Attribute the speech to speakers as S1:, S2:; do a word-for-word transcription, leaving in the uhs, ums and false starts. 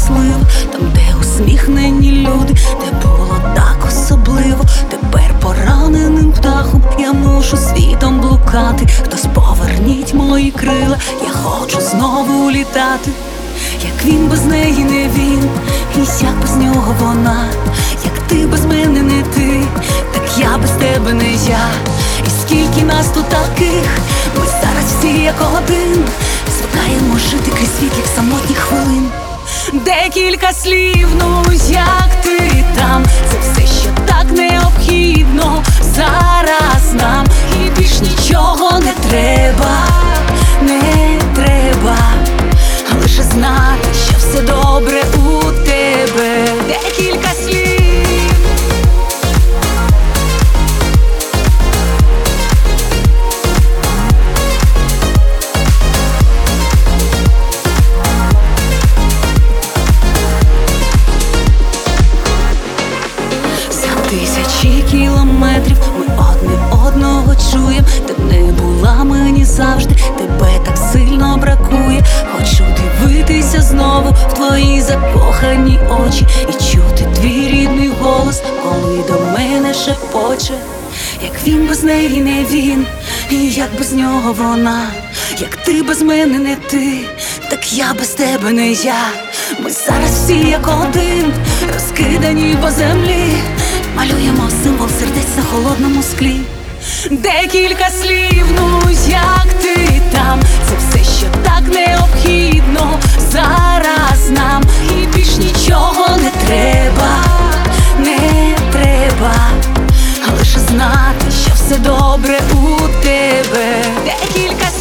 S1: щаслива, там, де усміхнені люди, де було так особливо. Тепер пораненим птахом я мушу світом блукати. Хтось поверніть мої крила, я хочу знову літати. Як він без неї не він, і як без нього вона. Як ти без мене не ти, так я без тебе не я. І скільки нас тут таких, ми зараз всі як один, звикаємо жити крізь світлих самотніх хвилин. Декілька слів, ну як ти там, це все, що так необхідно зараз нам. І більш нічого не треба, не треба, лише знати, що все добре у тебе. Декілька слів. Тисячі кілометрів ми одне одного чуєм. Ти б не була мені завжди, тебе так сильно бракує. Хочу дивитися знову в твої закохані очі і чути твій рідний голос, коли до мене шепоче. Як він без неї не він, і як без нього вона. Як ти без мене не ти, так я без тебе не я. Ми зараз всі як один, розкидані по землі, малюємо символ сердець на холодному склі. Декілька слів, ну як ти там, це все, що так необхідно зараз нам. І більш нічого не треба, не треба, лише знати, що все добре у тебе. Декілька слів.